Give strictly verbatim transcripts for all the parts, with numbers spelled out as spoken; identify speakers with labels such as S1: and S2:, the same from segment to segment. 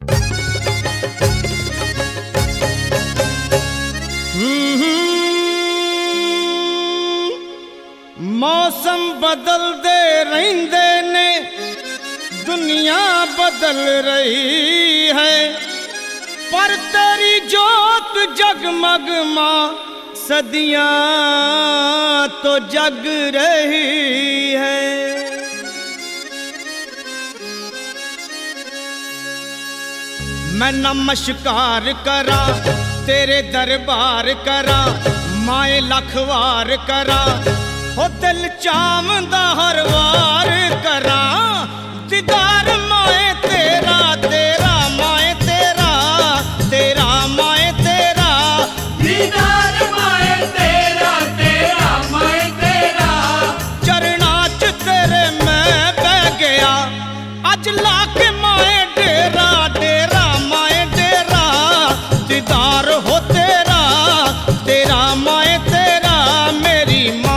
S1: मौसम बदलते रहंदे ने, दुनिया बदल रही है, पर तेरी जोत जगमग मां सदियां तो जग रही है। मैं नमस्कार करा तेरे दरबार करा, माए लखवार करा, हो दिल चावंदा हर वार करा, दीदार माए तेरा तेरा माए तेरा तेरा माए तेरा,
S2: दीदार माए तेरा तेरा माए तेरा,
S1: चरना च तेरे मैं बह गया, अज लाके माए डेरा डेरा माए डेरा, दीदार हो तेरा तेरा माए तेरा मेरी माँ।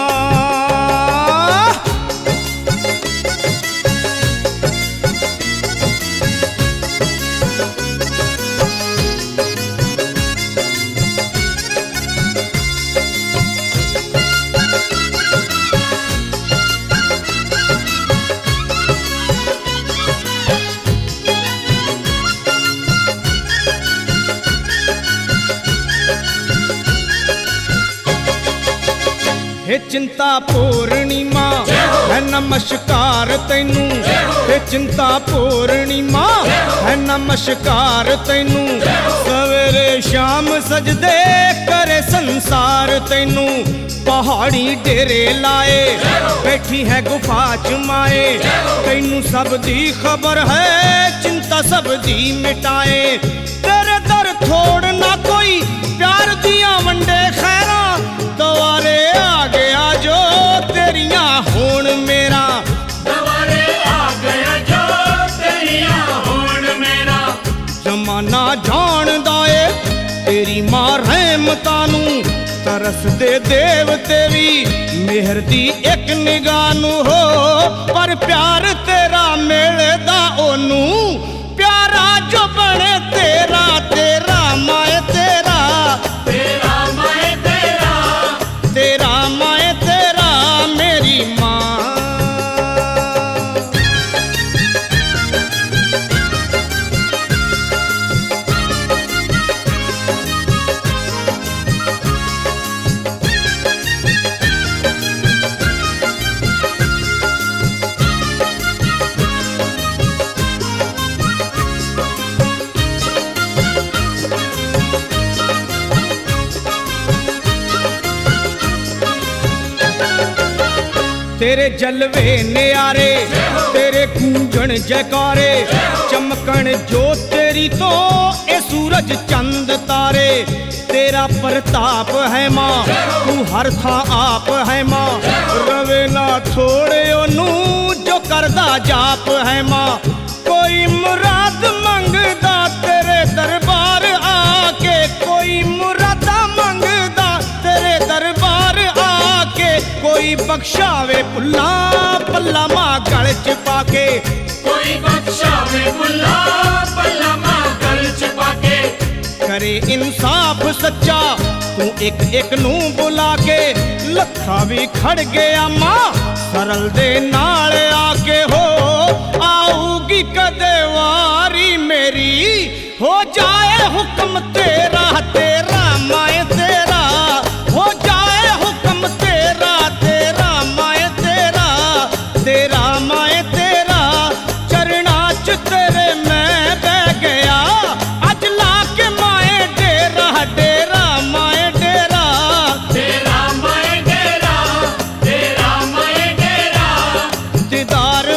S1: हे चिंता पूर्णिमा है नमस्कार तैनू, हे चिंता पूर्णिमा है नमस्कार तैनू, सवेरे शाम सजदे करे संसार तैनू, पहाड़ी डेरे लाए बैठी है गुफा च माए, तैनू सब दी खबर है चिंता सब दी मिटाए, तेरे दर थोड़ ना कोई प्यार दिया वंडे खैरा, दवारे आ गया जो तेरियां होण मेरा,
S2: दवारे आ गया जो तेरियां होण मेरा,
S1: जमाना जानदा ए तेरी मां रहमतां नू, तरस दे देव तेरी मेहर दी एक निगाह नू हो, पर प्यार तेरा मिलदा ओनू, प्यारा जो बने तेरा तेरा माए तेरा
S2: तेरा माए तेरा,
S1: तेरा माए तेरा मेरी माँ। तेरे जलवे न्यारे तेरे गूंजण जयकारे, चमकण जो तेरी तो ए सूरज चंद तारे, तेरा प्रताप है माँ तू हर था आप है माँ, रवे ना छोड़े ओनू जो करदा जाप है माँ, कोई मुराद मंगदा तेरे दरबार आके, कोई मुरादा मंगदा तेरे दरबार आके, कोई बख्शावे पुल्ला पल्ला माँ गल च पाके,
S2: कोई बख्शावे मुल्ला पल्ला मां गल च पाके,
S1: करे इंसाफ सच्चा तू एक एक नू बुला के, लखा भी खड़ गया माँ सरल दे नाल आके, हो आऊगी कदे वारी मेरी, हो जाए हुक्म तेरा तेरा माए तेरा, हो जाए हुक्म तेरा तेरा माए तेरा तेरा माए तेरा, चरना च तेरे मैं बह गया, अज लाके माए डेरा डेरा माए डेरा,
S2: तेरा माए डेरा तेरा माए डेरा,
S1: दीदार